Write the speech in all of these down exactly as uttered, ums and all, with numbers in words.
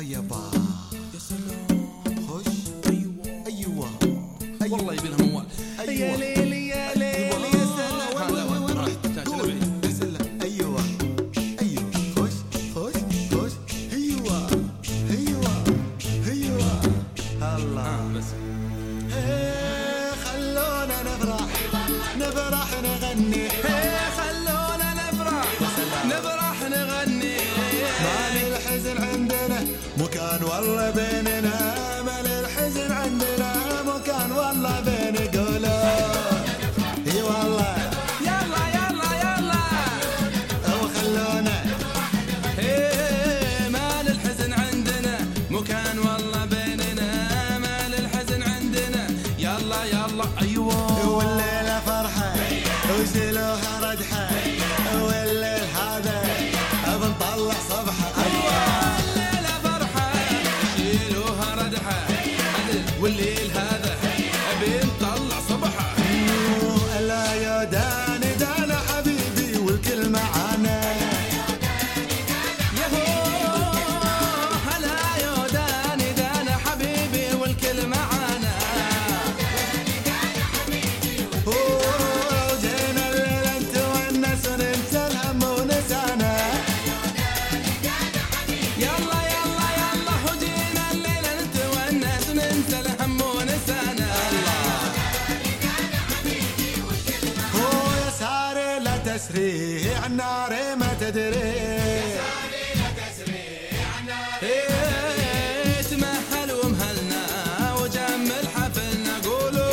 يابا يا سلام. خش. ايوه ايوه والله يبي لها موال. أيوة. يا ليلي يا ليلي يا سلام. وين وين وين وين رحت؟ قول. بسم الله. ايوه ايوه خش خش خش. ايوه ايوه ايوه الله. بس إيه خلونا نفرح نفرح نغني. إيه خلونا نفرح نفرح نغني. مال الحزن عندنا مكان والله بيننا، مال الحزن عندنا مكان والله بين قولوا اي والله. يلا يلا يلا وخلونا إيه مال الحزن عندنا مكان والله بيننا، مال الحزن عندنا يلا يلا. أيوة والليلة فرحة وشيلوها ردحة، والليل هذا بنطلع صبحة. الليلة فرحة شيلوها ردحة، والليل هذا أبي نطلع صبحة. لا يا داني دانا حبيبي والكل معانا. يهو هلا يا داني دانا حبيبي والكل معانا. وجينا الليلة نتونس وننسى الهم ونسانا. يلا يلا يلا وجينا الليلة نتونس وننسى الهم ونسانا. هو يا ساري لا تسري النار ما تدري. إيه تمهل ومهلنا وجمل حفلنا قولوا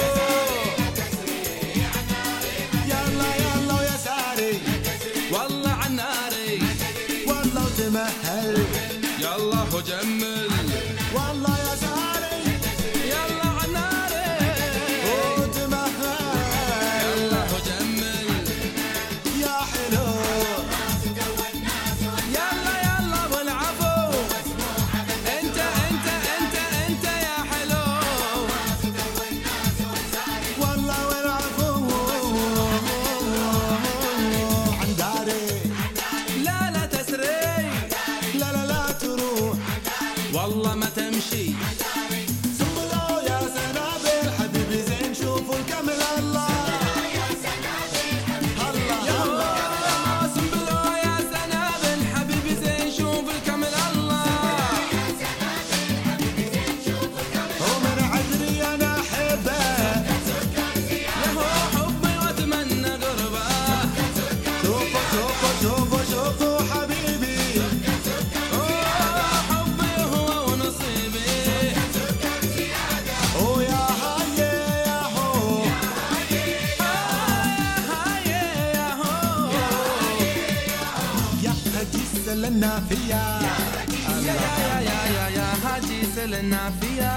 يلا يلا ويا ساري والله عناري. والله وتمهل يلا وجمل والله يا ساري يلا عناري. وتمهل يلا وجمل يا حلو. يلا يلا والعفو. انت انت انت انت يا حلو. والله والعفو عن داري. لا لا تسري لا لا لا تروح. والله ما تمشي. سنبلوا يا سنابل حبيبي زين شوفوا الكمل الله. الله الله سنبلو يا سنابل حبيبي زين شوف الكمل الله. ومن عذري انا احبه. يهو حبي واتمنى قربه. شوفوا شوفوا شوفوا شوفوا حبيبي. أوه، حبي هو ونصيبي. ويا هاي يا هو هاي يا هو يا هدي سلنا فيا. يا يا يا يا يا هاجي سلنا فيا.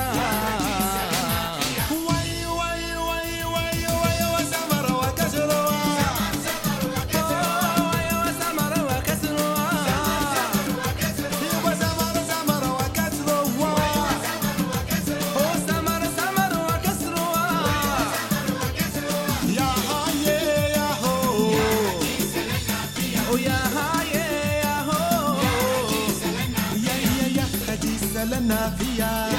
وي وي وي وي وي وسمر وكسروا. أوه، وسمر وكسرها. وسمر سمر وكسروا. أوه، سمر سمر وكسرها. يا هاي يا هو ويا هاي يا هو يا يا يا هدي سلنا فيا.